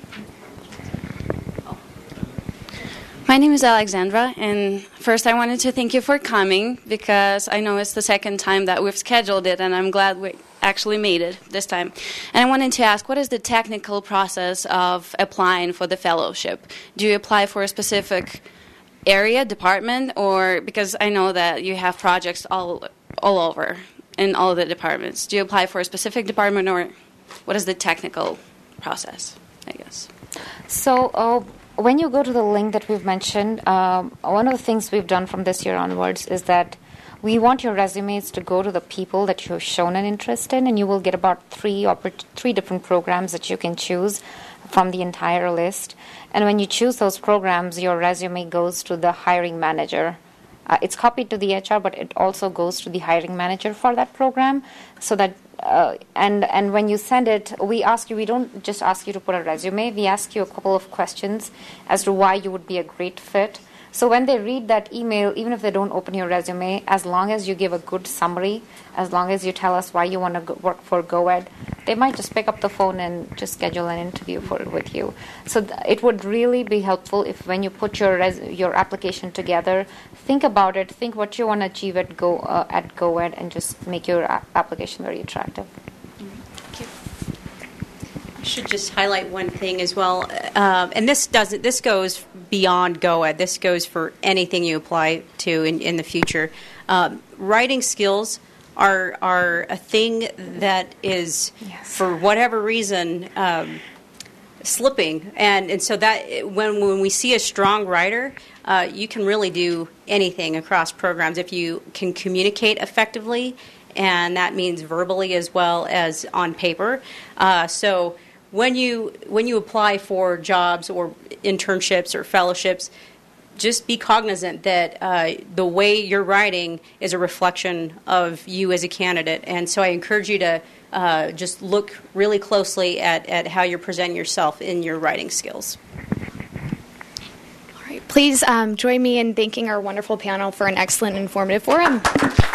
My name is Alexandra, and first I wanted to thank you for coming, because I know it's the second time that we've scheduled it, and I'm glad we actually made it this time. And I wanted to ask, what is the technical process of applying for the fellowship? Do you apply for a specific area, department, or because I know that you have projects all all over in all of the departments. Do you apply for a specific department, or what is the technical process, I guess? So, uh, when you go to the link that we've mentioned, um, one of the things we've done from this year onwards is that we want your resumes to go to the people that you have shown an interest in, and you will get about three oppor- three different programs that you can choose from the entire list. And when you choose those programs, your resume goes to the hiring manager. Uh, it's copied to the H R, but it also goes to the hiring manager for that program. So that uh, and and when you send it, we ask you. We don't just ask you to put a resume. We ask you a couple of questions as to why you would be a great fit. So when they read that email, even if they don't open your resume, as long as you give a good summary, as long as you tell us why you want to go work for GoEd, they might just pick up the phone and just schedule an interview for with you. So th- it would really be helpful if when you put your res- your application together, think about it, think what you want to achieve at Go uh, at GoEd, and just make your a- application very attractive. I should just highlight one thing as well, uh, and this doesn't. This goes beyond GoEd. This goes for anything you apply to in, in the future. Um, writing skills are are a thing that is, yes. for whatever reason, um, slipping, and and so that when when we see a strong writer, uh, you can really do anything across programs if you can communicate effectively, and that means verbally as well as on paper. Uh, so. When you when you apply for jobs or internships or fellowships, just be cognizant that uh, the way you're writing is a reflection of you as a candidate. And so I encourage you to uh, just look really closely at, at how you're presenting yourself in your writing skills. All right, please um, join me in thanking our wonderful panel for an excellent and informative forum.